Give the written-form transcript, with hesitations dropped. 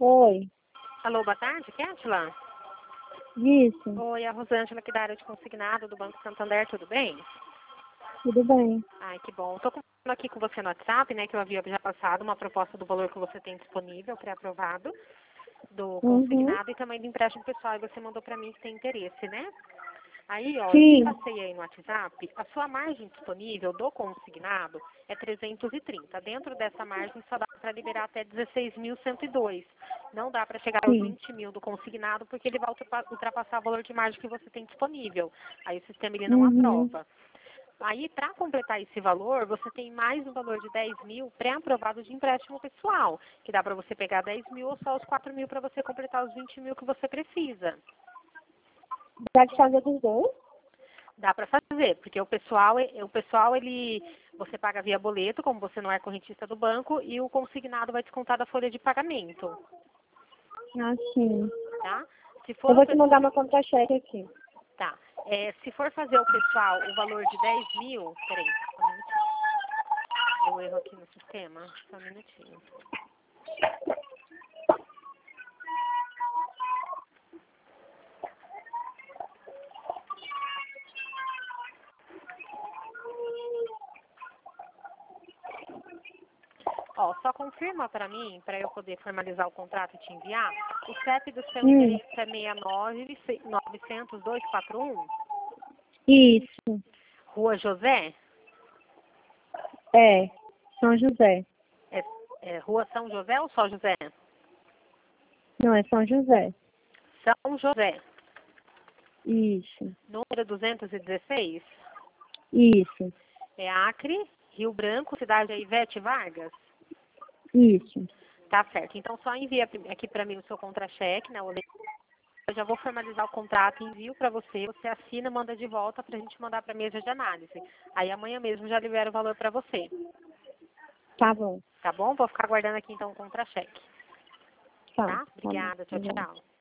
Oi, Alô, boa tarde, Kétila? isso, Oi, a Rosângela aqui da área de consignado do Banco Santander, tudo bem? tudo bem? Ai, que bom. Estou conversando aqui com você no WhatsApp, né, que eu havia já passado uma proposta do valor que você tem disponível, pré-aprovado, do Uhum. consignado e também do empréstimo pessoal, e você mandou para mim que tem interesse, né? Aí, ó, eu te Sim, passei aí no WhatsApp, a sua margem disponível do consignado é 330. Dentro dessa margem só dá para liberar até 16.102. Não dá para chegar aos sim. 20 mil do consignado porque ele vai ultrapassar o valor de margem que você tem disponível. Aí o sistema ele não Uhum. aprova. Aí, para completar esse valor, você tem mais um valor de 10 mil pré-aprovado de empréstimo pessoal, que dá para você pegar 10 mil ou só os 4 mil para você completar os 20 mil que você precisa. Dá de fazer dos dois? Dá para fazer, porque o pessoal, ele, você paga via boleto, como você não é correntista do banco, e o consignado vai descontar da folha de pagamento, Ah, sim. tá? Se Eu for o vou te pessoal, mandar uma contra-cheque aqui. tá? Se for fazer o pessoal o valor de 10 mil, peraí, só um minutinho. Deu erro aqui no sistema, só um minutinho. Ó, só confirma para mim, para eu poder formalizar o contrato e te enviar. O CEP do seu Hum. endereço é 69-900-241, Isso, Rua José, é. São José. é, Rua São José ou só José? Não, é São José. São José, Isso, número 216, isso, é Acre, Rio Branco, cidade é Ivete Vargas. isso. Tá certo. Então só envia aqui para mim o seu contra-cheque, né? Eu já vou formalizar o contrato, envio para você, você assina, manda de volta para a gente mandar para a mesa de análise. Aí amanhã mesmo já libero o valor para você. Tá bom. Tá bom? Vou ficar aguardando aqui então o contra-cheque. Tá, Tá? tá bom. Obrigada. Tchau, Obrigada. tchau.